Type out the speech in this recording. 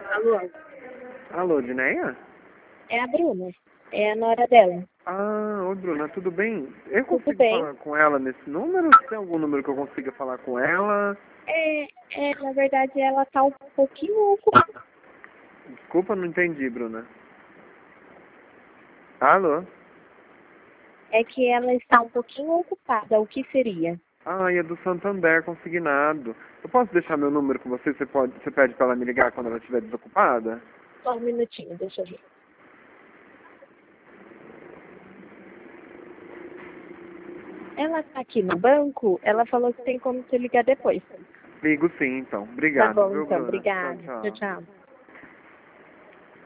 Alô? Alô, Dineia? É a Bruna. É a nora dela. Ah, oi Bruna, tudo bem? Eu Tudo consigo bem? falar com ela nesse número? Tem algum número que eu consiga falar com ela? Na verdade, ela tá um pouquinho ocupada. Desculpa, não entendi, Bruna. Alô? É que ela está um pouquinho ocupada. O que seria? Ah, é do Santander consignado. Eu posso deixar meu número com você? Você pede pra ela me ligar quando ela estiver desocupada? Só um minutinho, deixa eu ver. Ela tá aqui no banco, ela falou que tem como te ligar depois. Ligo sim, então. Tá Obrigado, bom, viu, então. Bruna? Tchau, Obrigada. Tchau, tchau. tchau.